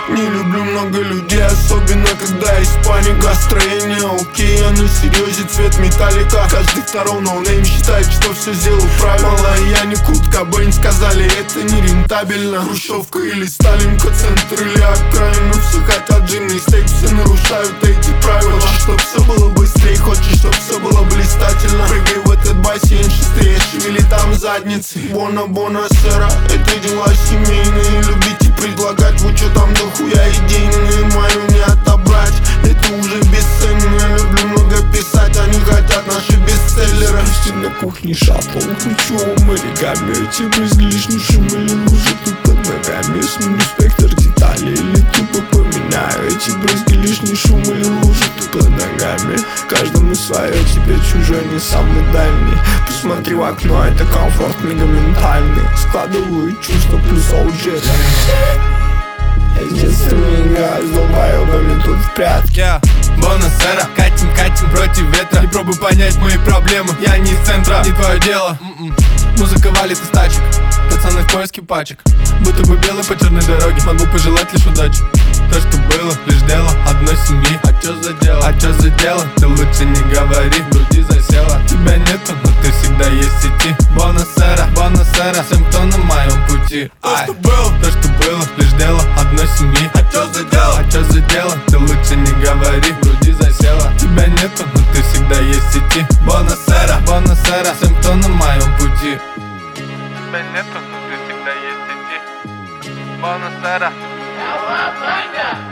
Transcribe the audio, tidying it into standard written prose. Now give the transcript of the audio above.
Не люблю много людей, особенно когда есть паника. Настроение окей, я на серьезе, цвет металлика. Каждый второй ноунейм считает, что все сделал правильно. Мало я не Курт Кобейн, сказали, это не рентабельно. Хрущевка или Сталинка, центр или окраина. Все хотят джинный стейк, все нарушают эти правила. Хочешь, чтоб все было быстрее, хочешь, чтоб все было блистательно. Прыгай в этот бассейн, шестрее, шевели там задницы. Бона сэра, это дела семейные. Любите предлагать, вы чё там дохуя идейные. Мою не отобрать, это уже бесценно. Я люблю много писать, они хотят наши бестселлеры. Почти на кухне шаттл, ключевым оригами. Эти брызги лишний шум или лужи тут под ногами. Сменю спектр деталей или тупо поменяю. Эти брызги лишний шум или лужи тут под ногами. Каждому свое, тебе чужой не самый дальний. Посмотри в окно, это комфорт мегаментальный. Складываю чувства плюс OG. Я с детства не играю с долбоебами тут в прятки. Бонасера, катим против ветра. Не пробуй понять мои проблемы, я не из центра, не твое дело. Музыка валит из тачек, пацаны в поиске пачек. Будто бы белый по черной дороге, могу пожелать лишь удачи. То, что было, лишь дело одной семьи. А чё за дело? А чё за дело? Ты лучше не говори, в груди засела. Тебя нету, но ты всегда есть в сети. Бонасера, всем, кто на моем пути. То, что было, лишь дело одной семьи. А чё за дело? А чё за дело? Ты лучше не говори, в груди засела. Тебя нету, но ты всегда есть в сети. Бонасера, всем, кто на моем пути. Тебя нету, но ты всегда есть в сети. Бонасера.